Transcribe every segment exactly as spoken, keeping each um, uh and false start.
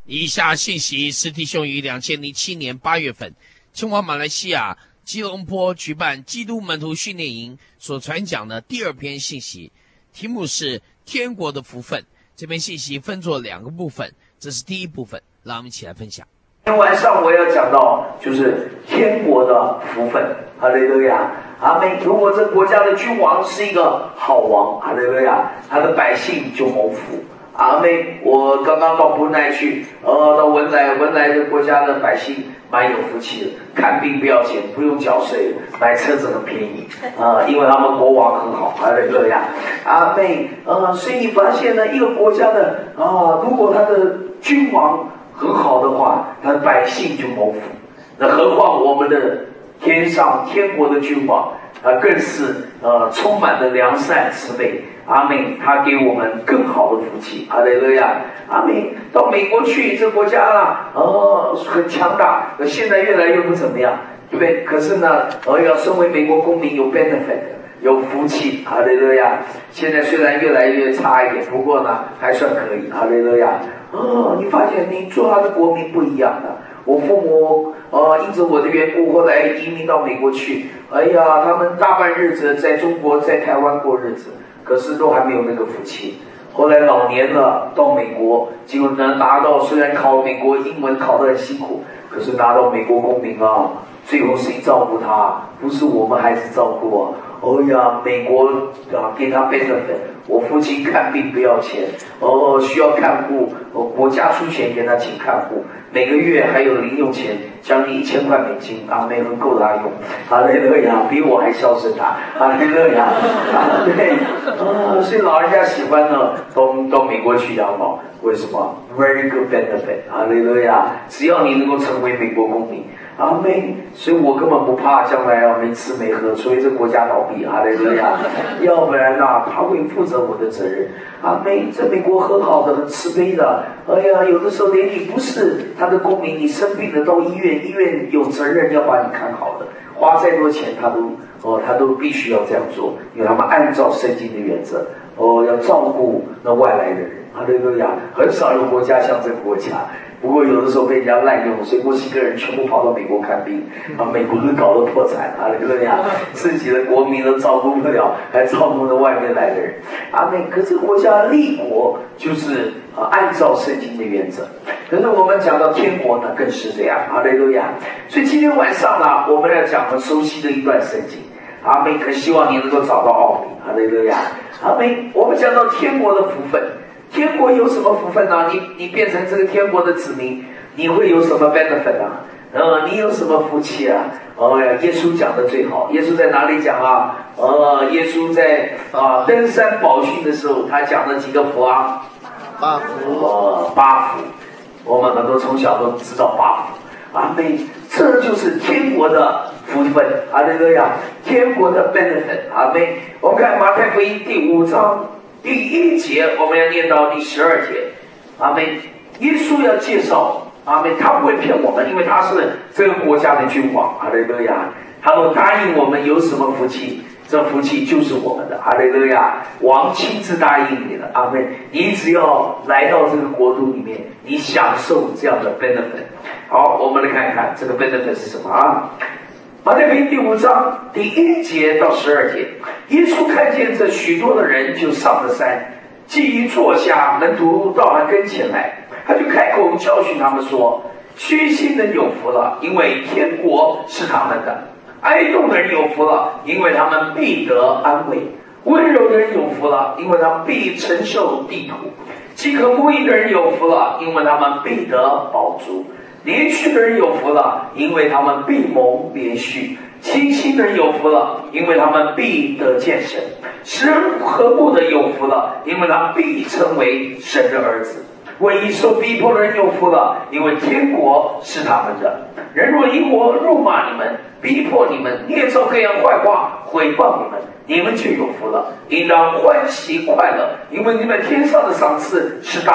以下信息是弟兄于两千零七年八月份前往马来西亚吉隆坡举办基督门徒训练营所传讲的第二篇信息，题目是天国的福分。这篇信息分作两个部分，这是第一部分，让我们一起来分享。 今天晚上我要讲到就是天国的福分，哈利路亚，阿们。如果这国家的君王是一个好王，哈利路亚，他的百姓就蒙福。阿妹，我刚刚到布奈去，呃，到文莱，文莱的国家的百姓蛮有福气的，看病不要钱，不用缴税，买车子很便宜，啊、呃，因为他们国王很好，哈利路亚，阿妹，呃，所以你发现呢，一个国家的啊、呃，如果他的君王很好的话，他的百姓就蒙福，那何况我们的天上天国的君王，啊、呃，更是呃充满了良善慈悲。阿妹，他给我们更好的福气，哈利路亚！阿妹，到美国去，这国家啊，哦，很强大，现在越来越不怎么样，对不对？可是呢，哦，要身为美国公民有 benefit， 有福气，哈利路亚！现在虽然越来越差一点，不过呢，还算可以，哈利路亚！哦，你发现你做他的国民不一样的。我父母呃，因着我的缘故，后来移民到美国去。哎呀，他们大半日子在中国、在台湾过日子。可是都还没有那个福气，后来老年了到美国，结果能拿到，虽然考美国英文考得很辛苦，可是拿到美国公民啊，最后谁照顾他？不是我们孩子照顾啊！哦呀，美国啊给他 benefit， 我父亲看病不要钱，哦需要看护，哦国家出钱给他请看护，每个月还有零用钱，将近一千块美金，啊，没很够他用，哈利路亚，比我还孝顺他，哈利路亚，啊对，啊，所以老人家喜欢呢，到到美国去养老，为什么 ？Very good benefit， 哈利路亚，只要你能够成为美国公民。阿妹，所以我根本不怕将来要没吃没喝，除非这国家倒闭，哈利路亚，要不然啊，他会负责我的责任。阿妹，在美国很好的，很慈悲的，哎呀，有的时候连你不是他的公民，你生病了到医院，医院有责任要把你看好的，花再多钱他都哦，他都必须要这样做，因为他们按照圣经的原则，哦，要照顾那外来的人，哈利路亚，很少有国家像这个国家。不过有的时候被人家滥用，所以墨西哥人全部跑到美国看病，啊，美国人搞得破产，啊，对不对呀？自己的国民都照顾不了，还照顾着外面来的人，啊，那可是国家立国就是啊按照圣经的原则。可是我们讲到天国呢，更是这样，哈利路亚。所以今天晚上呢，我们要讲很熟悉的一段圣经，阿妹，可希望你能够找到奥秘，哈利路亚。阿妹，我们讲到天国的福分。天国有什么福分呢？你你变成这个天国的子民，你会有什么 benefit 啊？呃，你有什么福气啊？哦呀，耶稣讲的最好。耶稣在哪里讲啊？呃，耶稣在啊、呃、登山宝训的时候，他讲了几个福啊？ 八福。 哦，八福。我们很多从小都知道八福。阿妹，这就是天国的福分。哈利路亚，天国的 benefit。阿妹，我们看马太福音第五章。第一节我们要念到第十二节，阿们。耶稣要介绍，阿们，他不会骗我们，因为他是这个国家的君王，哈利路亚。他都答应我们有什么福气，这福气就是我们的，哈利路亚。王亲自答应你的，阿们。你只要来到这个国度里面，你享受这样的 benefit。好，我们来看一看这个 benefit 是什么啊？马太福音第五章第一节到十二节，耶稣看见这许多的人，就上了山，既一坐下，门徒到他跟前来，他就开口教训他们说：虚心的有福了，因为天国是他们的；哀痛的人有福了，因为他们必得安慰；温柔的人有福了，因为他们必承受地土；饥渴慕义的人有福了，因为他们必得饱足；连续的人有福了，因为他们必蒙连续；清心的人有福了，因为他们必得见神；使人和睦的有福了，因为他必成为神的儿子；为义受逼迫的人有福了，因为天国是他们的。人若因我辱骂你们，逼迫你们，捏造各样坏话毁谤你们，你们就有福了，应当欢喜快乐，因为你们天上的赏赐是大的。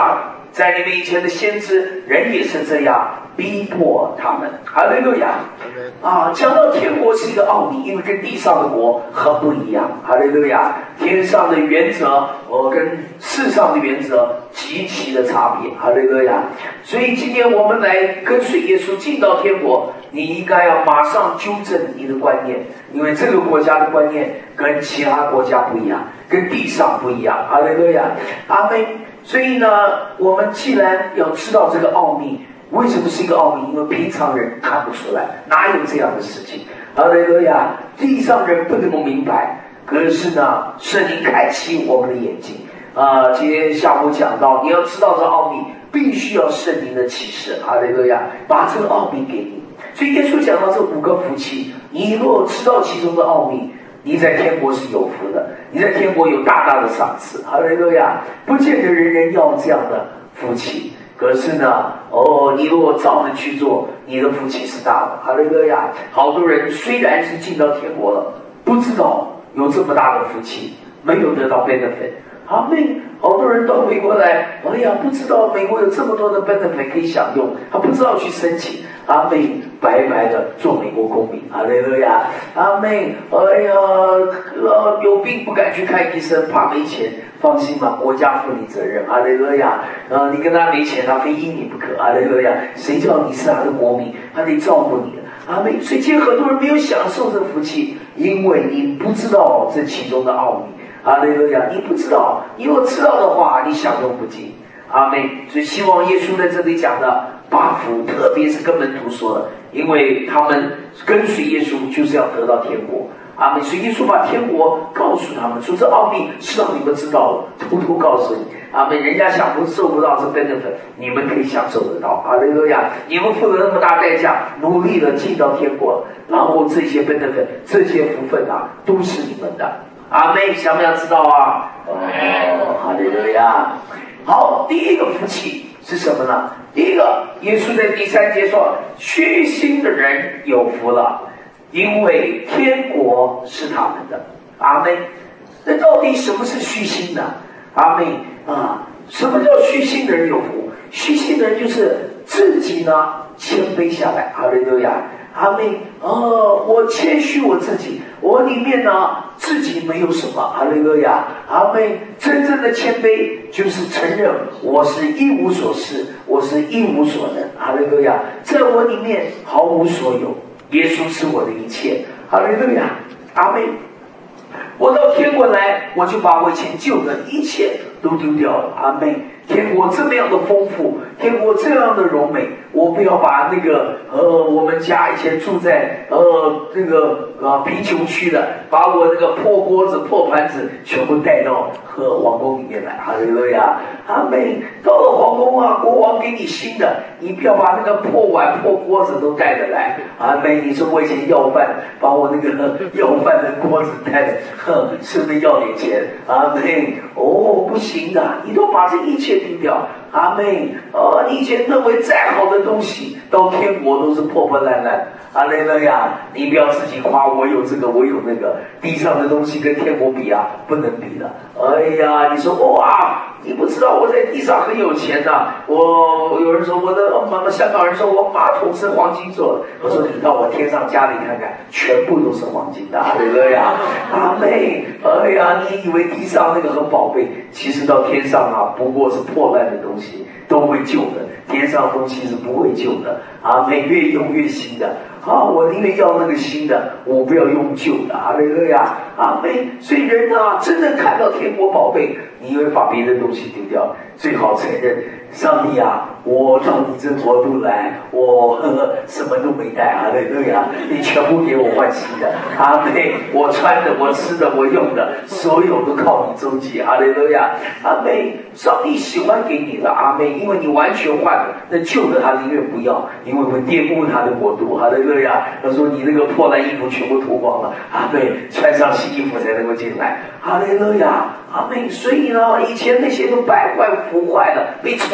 在你们以前的先知人也是这样逼迫他们。哈利路亚！啊，讲到天国是一个奥秘，因为跟地上的国很不一样。哈利路亚！天上的原则，我、哦、跟世上的原则极其的差别。哈利路亚！所以今天我们来跟随耶稣进到天国，你应该要马上纠正你的观念，因为这个国家的观念跟其他国家不一样，跟地上不一样。哈利路亚！阿们。所以呢，我们既然要知道这个奥秘，为什么是一个奥秘？因为平常人看不出来，哪有这样的事情？哈利路亚！地上人不能够明白，可是呢，圣灵开启我们的眼睛啊、呃！今天下午讲到，你要知道这奥秘，必须要圣灵的启示。哈利路亚！把这个奥秘给你。所以耶稣讲到这五个福气，你若知道其中的奥秘，你在天国是有福的，你在天国有大大的赏赐。哈利路亚！不见得人人要这样的福气，可是呢，哦，你如果照着去做，你的福气是大的。哈利路亚！好多人虽然是进到天国了，不知道有这么大的福气，没有得到 benefit。阿们！好多人到美国来，哎呀，不知道美国有这么多的 benefit 可以享用，他不知道去申请。阿们，白白的做美国公民。哈利路亚！阿们！哎呀，呃，有病不敢去看医生，怕没钱。放心吧，国家负你责任。哈利路亚！呃，你跟他没钱，他非依你不可。哈利路亚！谁叫你是他的国民，他得照顾你的。阿们！所以今天很多人没有享受这福气，因为你不知道这其中的奥秘。哈利路亚！你不知道，你如果知道的话，你享用不尽。阿们！所以希望耶稣在这里讲的八福，特别是跟门徒说的，因为他们跟随耶稣就是要得到天国。阿们！所以耶稣把天国告诉他们，说这奥秘是让你们知道的，偷偷告诉你。阿们！人家想不受不到这 benefit， 你们可以享受得到。哈利路亚！你们付了那么大代价，努力的进到天国，然后这些 benefit， 这些福分啊，都是你们的。阿妹，想不想知道啊？哦，哈利路亚！好，第一个福气是什么呢？第一个，耶稣在第三节说：“虚心的人有福了，因为天国是他们的。”阿妹，那到底什么是虚心呢？阿妹啊，什么叫虚心的人有福？虚心的人就是自己呢谦卑下来。哈利路亚！阿妹，哦，我谦虚我自己，我里面呢自己没有什么。哈利路亚！阿妹，真正的谦卑就是承认我是一无所事，我是一无所能。哈利路亚！在我里面毫无所有，耶稣是我的一切。哈利路亚！阿妹，我到天国来，我就把我以前旧的一切都丢掉了。阿妹，天国这么样的丰富，天国这样的荣美，我不要把那个呃，我们家以前住在呃那个呃贫穷区的，把我那个破锅子、破盘子全部带到和皇宫里面来。哈利路亚！阿妹，到了皇宫啊，国王给你新的，你不要把那个破碗、破锅子都带着来。阿妹，你说我以前要饭，把我那个要饭的锅子带来，哼，是不是要点钱？阿妹，哦，不行的，你都把这一切丢掉。阿妹，哦，你以前认为再好的东西，到天国都是破破烂烂。阿雷了呀，你不要自己夸我有这个，我有那个，地上的东西跟天国比啊，不能比的。哎呀，你说哇，你不知道我在地上很有钱呐、啊。我有人说我的妈妈，香港人说我马桶是黄金做的。我说你到我天上家里看看，全部都是黄金的。阿雷了呀，阿妹，哎呀，你以为地上那个很宝贝，其实到天上啊，不过是破烂的东西，都会旧的。天上的东西是不会旧的。阿妹，越用越新的。啊，我宁愿要那个新的，我不要用旧的。哈利路亚！阿妹，所以人啊，真正看到天国宝贝，你会把别的东西丢掉，最好承认，上帝啊，我到你这国度来，我呵呵什么都没带。哈利路亚！你全部给我换新的。阿妹，我穿的，我吃的，我用的，所有都靠你周济。哈利路亚！阿妹，上帝喜欢给你的。阿妹，因为你完全换了，那旧的他宁愿不要，因为会玷污他的国度。哈利路亚！他说你那个破烂衣服全部脱光了，阿妹，穿上新衣服才能够进来。哈利路亚！阿妹，所以呢，以前那些都败坏腐坏了，被虫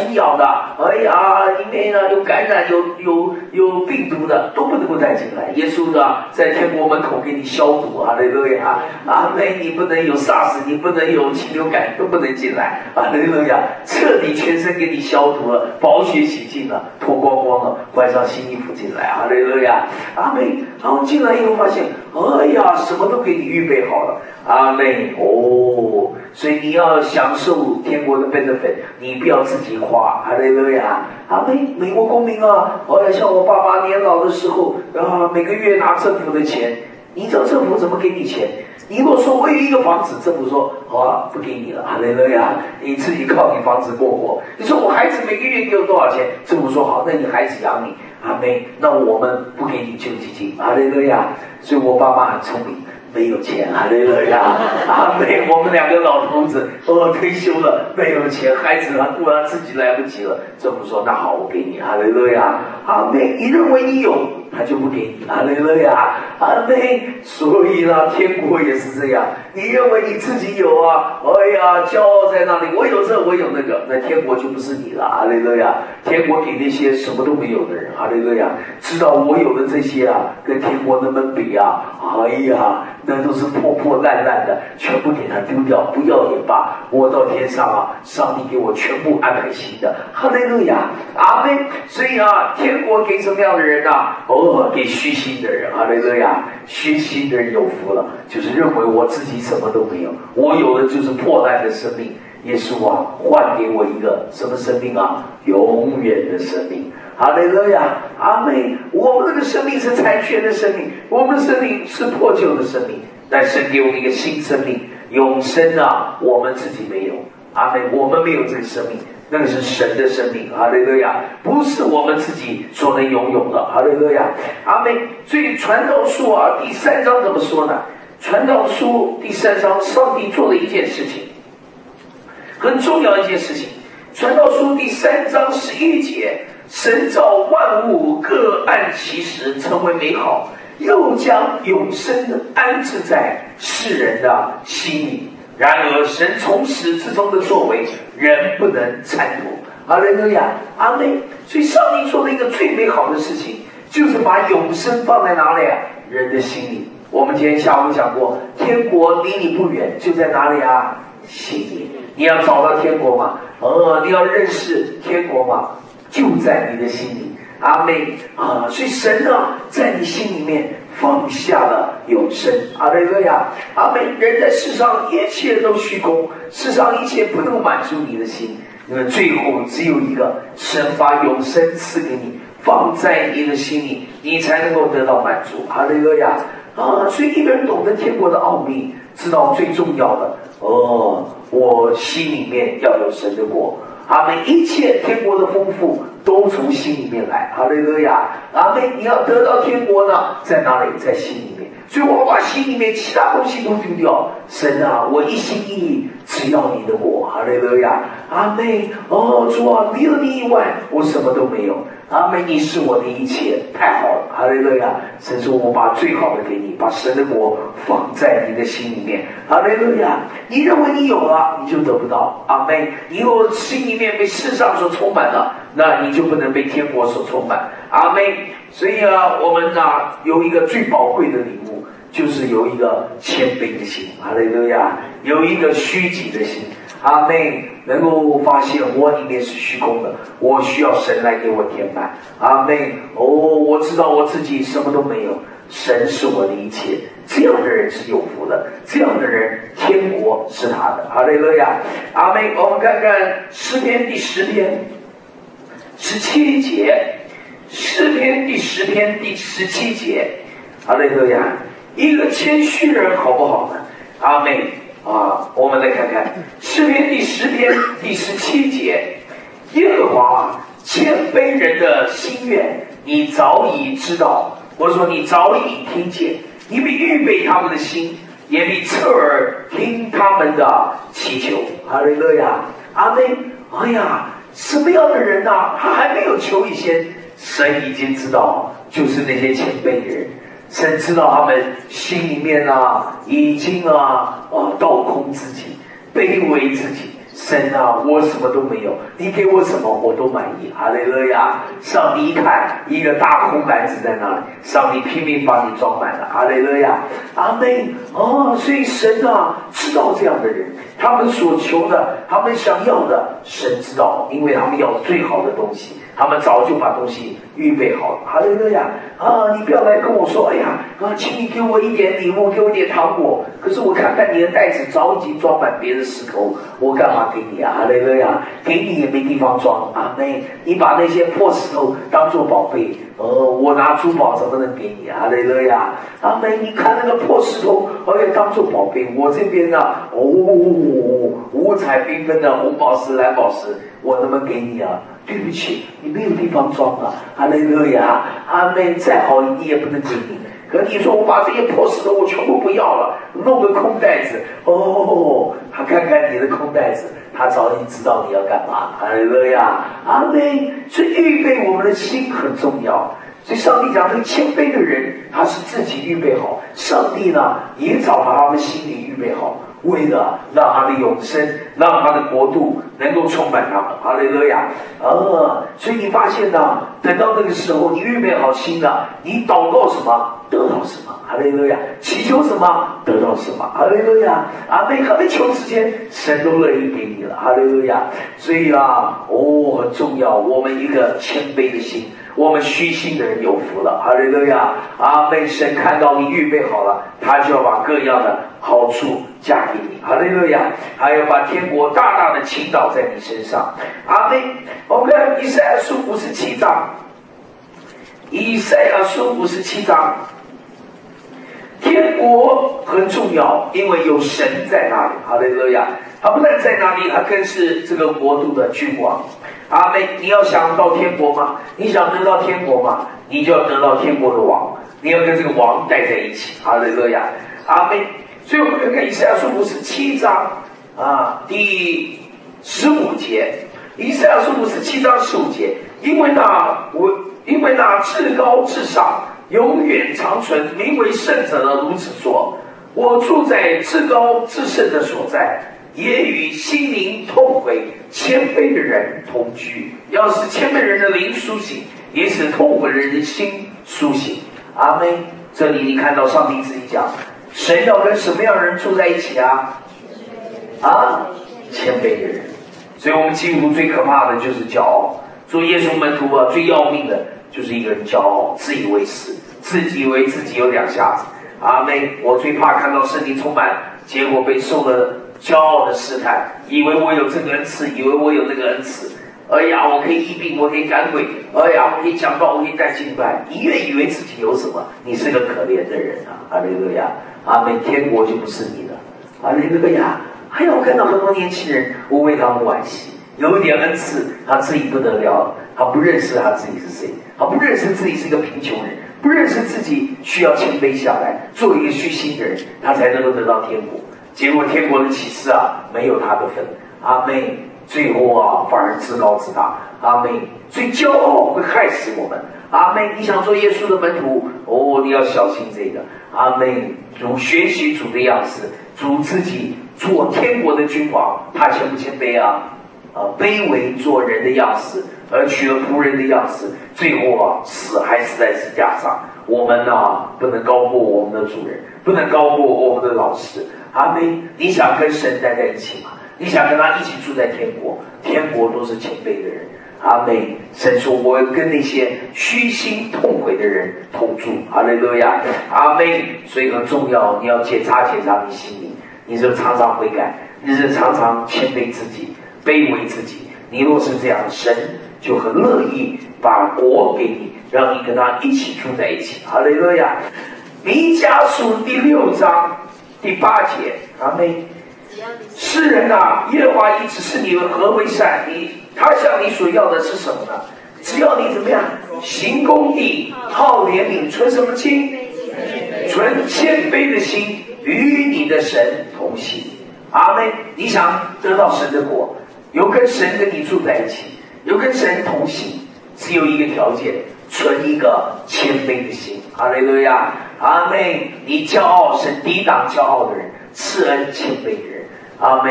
传染的，哎呀，里面呢有感染、有有有病毒的，都不能够带进来。耶稣呢，在天国门口给你消毒，哈利路亚！阿门！你不能有 SARS， 你不能有禽流感，都不能进来，哈利路亚！彻底全身给你消毒了，宝血洗净了，脱光光了，换上新衣服进来，哈利路亚！阿门！然后进来以后发现，哎呀，什么都给你预备好了，阿门！哦，所以你要享受天国的 benefit， 你不要自己花，哈利路亚！阿门！美国公民啊，后来像我爸爸年老的时候啊，每个月拿政府的钱，你知道政府怎么给你钱？你如果说我有一个房子，政府说好啊，不给你了，哈利路亚，你自己靠你房子过活。你说我孩子每个月给我多少钱？政府说好，那你孩子养你，阿门。那我们不给你救济金，哈利路亚。所以我爸妈很聪明，没有钱，哈利路亚，阿门。我们两个老头子哦退休了，没有钱，孩子啊顾他自己来不及了。政府说那好，我给你，哈利路亚，阿门。你认为你有，他就不给你，哈利路亚，阿门。所以呢，天国也是这样，你认为你自己有啊，哎呀，骄傲在那里，我有这，我有那个，那天国就不是你了，哈利路亚。天国给那些什么都没有的人，哈利路亚，知道我有的这些啊，跟天国能不能比啊？哎呀，那都是破破烂烂的，全部给他丢掉，不要也罢。我到天上啊，上帝给我全部安排新的，哈利路亚，阿门。所以啊，天国给什么样的人啊？哦，给虚心的人，哈利路亚。虚心的人有福了，就是认为我自己什么都没有，我有的就是破烂的生命。耶稣啊，换给我一个什么生命啊？永远的生命。哈利路亚，阿门。我们这个生命是残缺的生命，我们的生命是破旧的生命，但神给我们一个新生命，永生啊，我们自己没有，阿门。我们没有这个生命，那个是神的生命，哈利路亚，不是我们自己所能拥有的，哈利路亚，阿门。所以传道书啊，第三章怎么说呢？传道书第三章，上帝做了一件事情，很重要一件事情。传道书第三章十一节，神造万物各按其时，成为美好，又将永生安置在世人的心里。然而神从始至终的作为，人不能参透。哈利路亚，阿门。所以上帝做了一个最美好的事情，就是把永生放在哪里啊？人的心里。我们今天下午讲过，天国离你不远，就在哪里啊？心里。你要找到天国嘛？哦，你要认识天国嘛？就在你的心里。阿门啊！所以神呢，在你心里面放下了永生。阿利路亚，阿门。人在世上一切都虚空，世上一切不能满足你的心，因为最后只有一个，神把永生赐给你，放在你的心里，你才能够得到满足。哈利路亚啊！所以一个人懂得天国的奥秘，知道最重要的哦，我心里面要有神的国。阿们，一切天国的丰富都从心里面来。哈利路亚，阿们。你要得到天国呢，在哪里？在心里面。所以我把心里面其他东西都丢掉。神啊，我一心一意只要你的国。哈利路亚，阿们。哦，主啊，离了你以外，我什么都没有。阿们，你是我的一切，太好了。哈利路亚，神说我把最好的给你，把神的国放在你的心里面。哈利路亚，你认为你有了，你就得不到。阿们。你如果心里面被世上所充满了，那你就不能被天国所充满。阿们。所以啊，我们呢、啊、有一个最宝贵的礼物，就是有一个谦卑的心。哈利路亚，有一个虚己的心。阿们，能够发现我里面是虚空的，我需要神来给我填满。阿们。哦，我知道我自己什么都没有，神是我的一切。这样的人是有福的，这样的人天国是他的。哈利路亚，阿们。我们看看诗篇第十篇十七节，诗篇第十篇第十七节。哈利路亚，一个谦虚人好不好呢？阿们。啊，我们来看看诗篇第十篇第十七节，耶和华谦卑人的心愿，你早已知道。我说你早已听见，你必预备他们的心，也必侧耳听他们的祈求。哈利路亚，阿们。哎呀，什么样的人呐、啊？他还没有求以前，神已经知道，就是那些谦卑的人。神知道他们心里面啊，已经啊啊倒空自己，卑微自己。 神啊，我什么都没有，你给我什么我都满意。哈利路亚！上帝一看一个大空篮子在那里，上帝拼命把你装满了。哈利路亚！阿们。哦，所以神啊知道这样的人，他们所求的，他们想要的，神知道，因为他们要最好的东西，他们早就把东西预备好了。哈利路亚！啊，你不要来跟我说，哎呀，啊，请你给我一点礼物，给我一点糖果。可是我看看你的袋子早已经装满别的石头，我干嘛给你啊？哈利路亚！给你也没地方装。阿们。你把那些破石头当作宝贝，哦，我拿珠宝怎么能给你啊？哈利路亚！阿们。你看那个破石头，我也当作宝贝。我这边啊，哦，五彩缤纷的红宝石、蓝宝石，我能不能给你啊？对不起，你没有地方装啊！哈利路亚！阿们。再好你也不能给你。可你说我把这些破石头我全部不要了，弄个空袋子。哦，他看看你的空袋子，他早已知道你要干嘛。哈利路亚！阿们。所以预备我们的心很重要。所以上帝讲，这个谦卑的人，他是自己预备好，上帝呢也早把他们心里预备好，为了让他的永生，让他的国度能够充满他们。哈利路亚！啊，所以你发现呢，等到那个时候，你预备好心了，你祷告什么得到什么。哈利路亚！祈求什么得到什么。哈利路亚！阿们。还没求之前，神都乐意给你了。哈利路亚！所以啊，哦，很重要，我们一个谦卑的心，我们虚心的人有福了。哈利路亚！阿们。神看到你预备好了，他就要把各样的好处加给你。哈利路亚！还要把天国大大的倾倒在你身上。阿们。我们看以赛亚书五十七章，以赛亚书五十七章，天国很重要，因为有神在那里。哈利路亚！他不但在那里，他更是这个国度的君王。阿们。你要想到天国吗？你想得到天国吗？你就要得到天国的王，你要跟这个王待在一起。哈利路亚！阿们。所以我们看看以赛亚书五十七章啊，第十五节。以赛亚书五十七章十五节，因为那我因为那至高至上永远长存名为圣者的如此说，我住在至高至圣的所在，也与心灵痛悔谦卑的人同居。要使谦卑人的灵苏醒，也使痛悔人的心苏醒。阿们。这里你看到上帝自己讲，神要跟什么样的人住在一起啊？啊，谦卑的人。所以我们基督徒最可怕的就是骄傲，做耶稣门徒啊，最要命的就是一个人骄傲，自以为是，自己以为自己有两下子。阿们。我最怕看到圣灵充满，结果被受了骄傲的试探，以为我有这个恩赐，以为我有那个恩赐。哎呀，我可以医病，我可以赶鬼，哎呀，我可以讲道，我可以带敬拜。你越以为自己有什么，你是个可怜的人啊！哈利路亚！阿们。天国就不是你的。哈利路亚！还有我看到很多年轻人，我为他们惋惜，有一点恩赐，他自己不得了，他不认识他自己是谁，他不认识自己是一个贫穷人，不认识自己需要谦卑下来，做一个虚心的人，他才能够得到天国。结果天国的启示啊，没有他的份。阿们。最后啊，反而自高自大。阿们。最骄傲会害死我们。阿们。你想做耶稣的门徒，哦，你要小心这个。阿们。主学习主的样式，主自己做天国的君王，他谦不谦卑啊？啊，卑微做人的样式，而取了仆人的样式，最后啊，死还死在十字架上。我们呢、啊，不能高过我们的主人，不能高过我们的老师。阿们。你想跟神待在一起吗？你想跟他一起住在天国？天国都是谦卑的人。阿们。神说，我跟那些虚心痛悔的人同住。哈利路亚！阿们。所以很重要，你要检查检查你心里，你是常常悔改，你是常常谦卑自己，卑微自己。你若是这样，神就很乐意把国给你，让你跟他一起住在一起。哈利路亚！弥迦书第六章第八节。阿们。世人啊，耶和华已指示你何为善，你他向你所要的是什么呢？只要你怎么样行公义，好怜悯，存什么心？存谦卑的心，与你的神同行。阿们。你想得到神的国，有跟神跟你住在一起，有跟神同行，只有一个条件，存一个谦卑的心。哈利路亚！阿们。你骄傲，神抵挡骄傲的人，赐恩谦卑的人。阿们。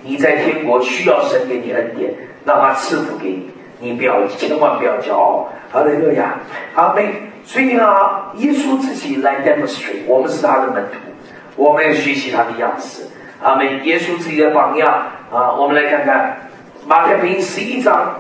你在天国需要神给你恩典，让他赐福给你，你不要千万不要骄傲。哈利路亚，阿们。所以啊，耶稣自己来 demonstrate， 我们是他的门徒，我们要学习他的样式。阿们。耶稣自己的榜样啊，我们来看看马太福音十一章。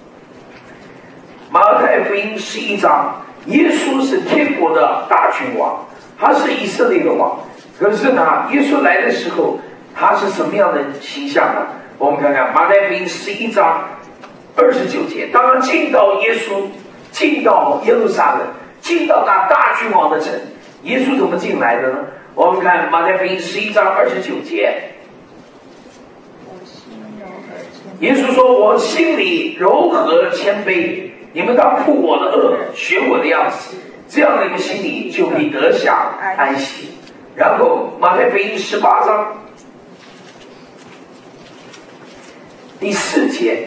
马太福音十一章，耶稣是天国的大君王，他是以色列的王。可是呢，耶稣来的时候，他是什么样的形象呢？我们看看马太福音十一章二十九节，当他进到耶稣进到耶路撒冷，进到那大君王的城，耶稣怎么进来的呢？我们看马太福音十一章二十九节，耶稣说：“我心里柔和谦卑，你们当负我的恶，学我的样式，这样你们心里就必得享安息。”然后马太福音十八章第四节，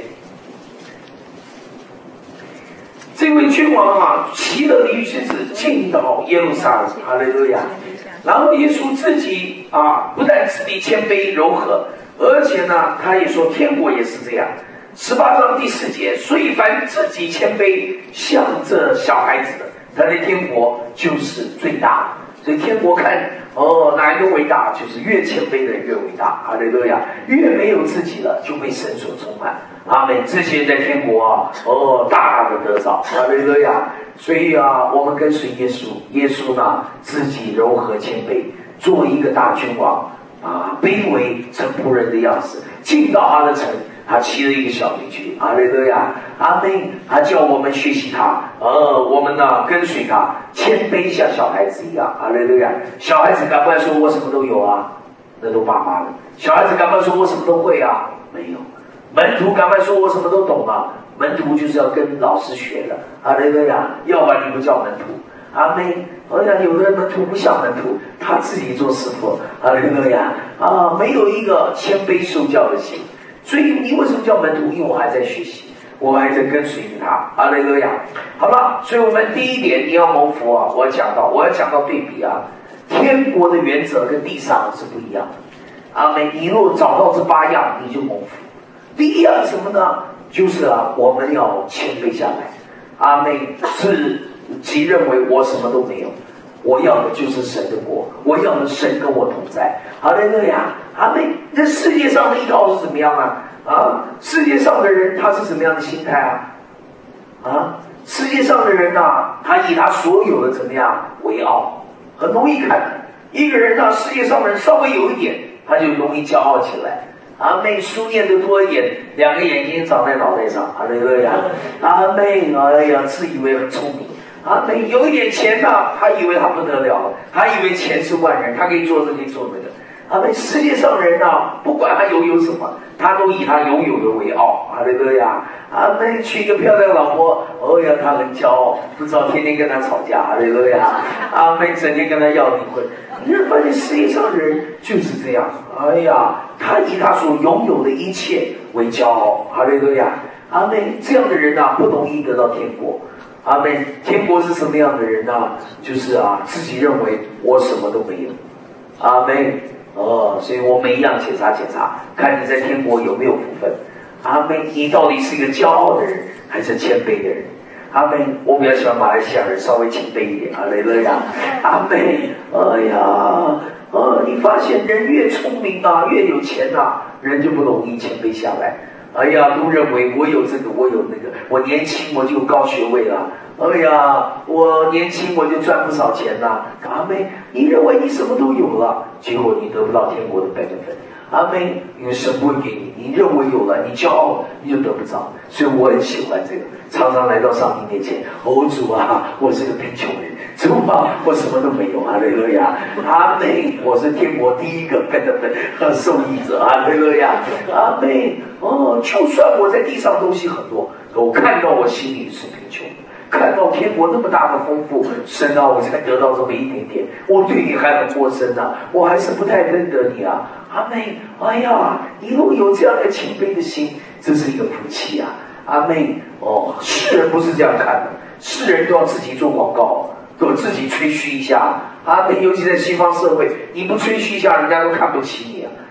这位君王啊，骑了驴之子进到耶路撒冷，哈利路亚。然后耶稣自己啊，不但自己谦卑柔和，而且呢，他也说天国也是这样。十八章第四节，所以凡自己谦卑像这小孩子的，他的天国就是最大的。所以天国看哦，哪一个伟大，就是越谦卑的人越伟大。哈利路亚，越没有自己的就被神所充满。阿们。这些在天国啊，哦，大大的得着。哈利路亚。所以啊，我们跟随耶稣，耶稣呢自己柔和谦卑，做一个大君王啊，卑微成仆人的样子，进到他的城。他骑了一个小驴驹，哈利路亚，阿们。他叫我们学习他，呃，我们呢跟随他，谦卑像小孩子一样，哈利路亚。小孩子敢不敢说我什么都有啊？那都爸妈的。小孩子敢不敢说我什么都会啊？没有。门徒敢不敢说我什么都懂啊？门徒就是要跟老师学的，哈利路亚。要不然你不叫门徒，阿们。我想有的门徒不像门徒，他自己做师傅，哈利路亚啊，没有一个谦卑受教的心。所以你为什么叫门徒？因为我还在学习，我还在跟随着他。哈利路亚。好了，所以我们第一点，你要蒙福啊！我要讲到，我要讲到对比啊，天国的原则跟地上是不一样的。阿们。你若找到这八样，你就蒙福。第一样什么呢？就是啊，我们要谦卑下来。阿们。是即认为我什么都没有，我要的就是神的国，我要的神跟我同在。哈利路亚。阿们。这世界上的一套是怎么样啊？啊，世界上的人他是什么样的心态啊？啊，世界上的人呐、啊，他以他所有的怎么样为傲，很容易看一个人呢、啊，世界上的人稍微有一点，他就容易骄傲起来。阿妹书念得多一点，两个眼睛长在脑袋上。哈利路亚。阿妹，哎呀，自以为很聪明。阿妹有一点钱呢、啊，他以为他不得了，他以为钱是万人，他可以做这个，可以做那个。阿们。世界上人啊，不管他拥有什么，他都以他拥有的为傲。哈利路亚。阿们。娶一个漂亮老婆，哦呀，他很骄傲，不知道天天跟他吵架。哈利路亚。阿们。整天跟他要离婚。你会发现世界上的人就是这样。哎呀，他以他所拥有的一切为骄傲。哈利路亚。阿们。这样的人啊，不容易得到天国。阿们。天国是什么样的人啊？就是啊，自己认为我什么都没有。阿们。哦，所以我每一样检查检查，看你在天国有没有福分。阿们。你到底是一个骄傲的人，还是谦卑的人？阿们。我比较喜欢马来西亚人，稍微谦卑一点。哈利路亚。阿们。哎呀，呃，你发现人越聪明啊，越有钱啊，人就不容易谦卑下来。哎呀，都认为我有这个，我有那个，我年轻我就有高学位了。哎呀，我年轻我就赚不少钱了。阿妹，你认为你什么都有了，结果你得不到天国的本分。阿妹，因为神不会给你，你认为有了，你骄傲你就得不着。所以我很喜欢这个，常常来到上帝面前，哦主啊，我是个贫穷人，主啊，我什么都没有。哈利路亚。阿妹，我是天国第一个本分和受益者。哈利路亚。阿妹，哦，就算我在地上东西很多，我看到我心里是贫穷的。看到天国那么大的丰富，神啊，我才得到这么一点点，我对你还很陌生啊，我还是不太认得你啊。阿妹，哎呀，你如果有这样的谦卑的心，这是一个福气啊。阿妹，哦，世人不是这样看的，世人都要自己做广告，都要自己吹嘘一下。阿妹，尤其在西方社会，你不吹嘘一下，人家都看不起你啊。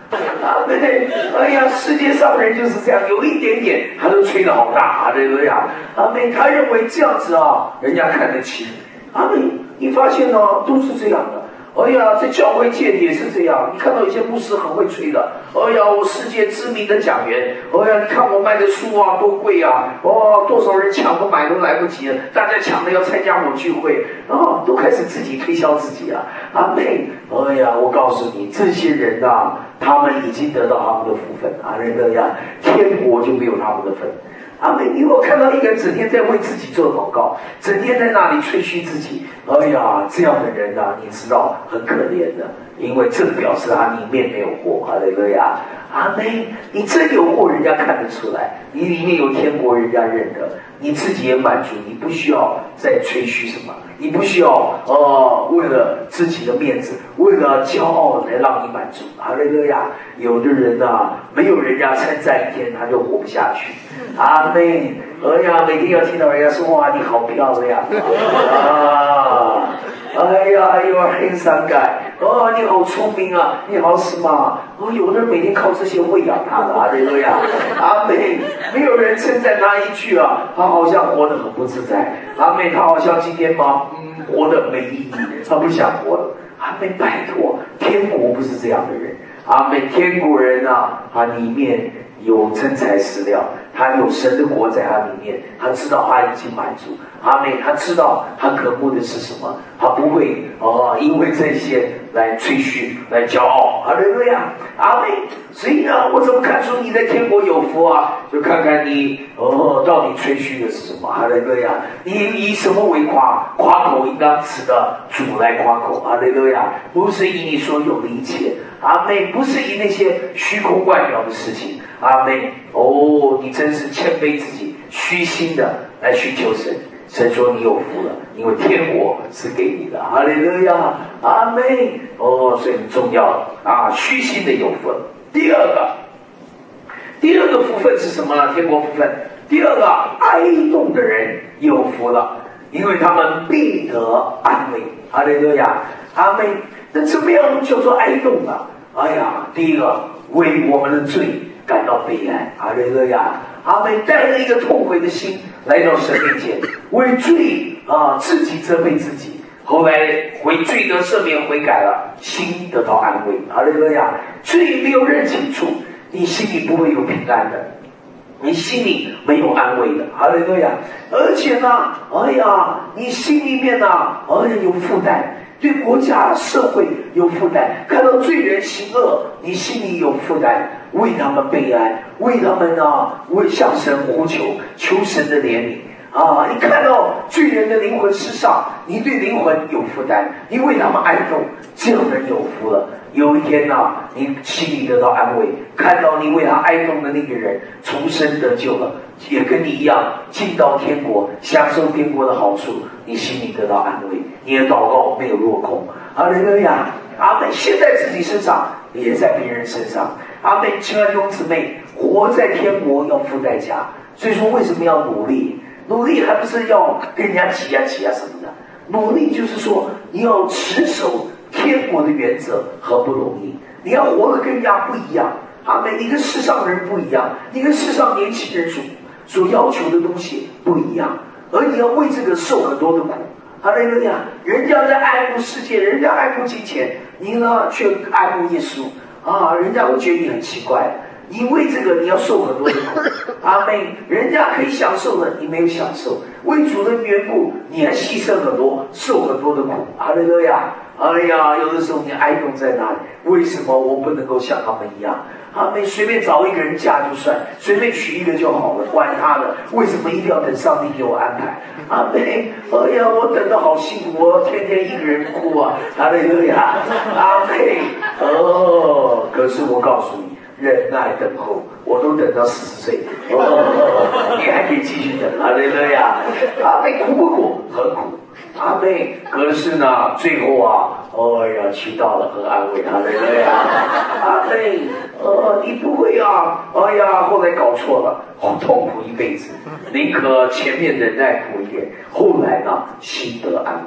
阿妹，哎呀，世界上人就是这样，有一点点他都吹得好大，对不对呀？阿妹，他认为这样子啊，人家看得起。阿妹，你发现呢，都是这样的。哎呀，在教会界也是这样，你看到有些牧师很会吹的。哎呀，我世界知名的讲员。哎呀，你看我卖的书啊，多贵啊！哦，多少人抢都买都来不及了，大家抢着要参加我聚会，哦，都开始自己推销自己啊。阿妹，哎呀，我告诉你，这些人啊，他们已经得到他们的福分啊，那个呀，天国就没有他们的份。阿妹，你如果看到一个人整天在为自己做广告，整天在那里吹嘘自己，哎呀，这样的人啊，你知道很可怜的，因为这表示他里面没有货。哈利路亚，阿妹，你真有货，人家看得出来，你里面有天国，人家认得，你自己也满足，你不需要再吹嘘什么，你不需要哦，为了自己的面子，为了骄傲来让你满足。哈利路亚，有的人啊，没有人家称赞一天，他就活不下去。阿妹，哎呀，每天要听到人家说哇，你好漂亮啊！哎呀，有很伤感。哦，你好聪明啊，你好 smart。哦，有的人每天靠这些喂养他的，阿妹对呀，阿妹，没有人称赞他一句啊，他好像活得很不自在。阿妹，他好像今天嘛，嗯，活得没意义，他不想活了。阿妹，拜托，天国不是这样的人。阿妹，天国人啊，他里面有真材实料，他有神的国在他里面，他知道他已经满足。阿妹，他知道他渴慕的是什么，他不会哦，因为这些来吹嘘来骄傲。哈利路亚，阿妹。所以呢，我怎么看出你在天国有福啊？就看看你哦，到底吹嘘的是什么。哈利路亚，你以什么为夸？夸口应当指的主来夸口。哈利路亚，不是以你所有的一切。阿妹，不是以那些虚空外表的事情。阿妹，哦，你真是谦卑自己，虚心的来寻求神。神说你有福了，因为天国是给你的。哈利路亚，阿妹，哦，所以很重要啊，虚心的有福。第二个，第二个福分是什么呢？天国福分。第二个，哀恸的人有福了，因为他们必得安慰。哈利路亚，阿妹。那怎么样叫做哀恸呢？哎呀，第一个，为我们的罪感到悲哀。哈利路亚，阿妹，带着一个痛悔的心来到神面前，为罪啊自己责备自己，后来回罪得赦免悔改了，心得到安慰。哈利路亚，罪没有认清楚，你心里不会有平安的，你心里没有安慰的。哈利路亚，而且呢，哎呀，你心里面呢，哎呀有负担，对国家社会有负担，看到罪人行恶，你心里有负担，为他们悲哀，为他们啊，为向神呼求，求神的怜悯啊！你看到罪人的灵魂失丧，你对灵魂有负担，你为他们哀痛，这样的人有福了。有一天啊，你心里得到安慰，看到你为他哀痛的那个人重生得救了，也跟你一样进到天国，享受天国的好处，你心里得到安慰，你的祷告没有落空。哈利路亚，阿妹，现在自己身上也在别人身上。阿妹，亲爱的弟兄姊妹，活在天国要付代价，所以说为什么要努力？努力还不是要跟人家挤啊挤啊什么的，努力就是说你要持守天国的原则和不容易，你要活得跟人家不一样。阿妹，你跟世上人不一样，你跟世上年轻人所所要求的东西不一样，而你要为这个受很多的苦。哈利路亚，人家在爱慕世界，人家爱慕金钱，你呢却爱慕耶稣啊，人家会觉得你很奇怪，你为这个你要受很多的苦。阿妹，人家可以享受的你没有享受，为主的缘故你还牺牲很多，受很多的苦。哈利路亚，哎呀，有的时候你哀痛在哪里？为什么我不能够像他们一样？阿妹，随便找一个人嫁就算，随便娶一个就好了，管他的，为什么一定要等上帝给我安排？阿妹，哎呀，我等得好辛苦，我天天一个人哭啊！哈利路亚，阿妹，哦，可是我告诉你，忍耐等候，我都等到四十岁，哦，你还可以继续等。哈利路亚，阿妹，苦不苦？很苦。阿妹，可是呢，最后啊，哎呀，去到了很安慰。哈利路亚，阿妹，呃，你不会啊，哎呀，后来搞错了，好痛苦一辈子，宁可前面忍耐苦一点，后来呢，心得安慰。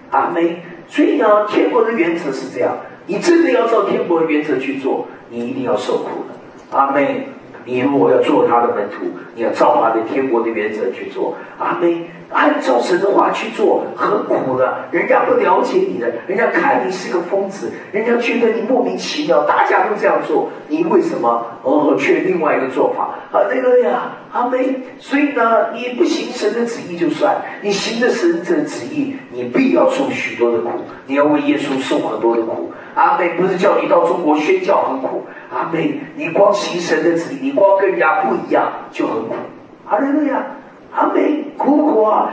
阿们。所以呢，天国的原则是这样，你真的要照天国的原则去做，你一定要受苦的。阿们。你如果要做他的门徒，你要照他的天国的原则去做。阿们。按照神的话去做，很苦的，人家不了解你的，人家看你是个疯子，人家觉得你莫名其妙，大家都这样做，你为什么哦却另外一个做法？啊，那个呀，阿妹，所以呢，你不行神的旨意就算，你行的神的旨意，你必要受许多的苦，你要为耶稣受很多的苦。阿妹，不是叫你到中国宣教很苦，阿妹，你光行神的旨意，你光跟人家不一样就很苦。哈利路亚。阿妹，苦苦啊！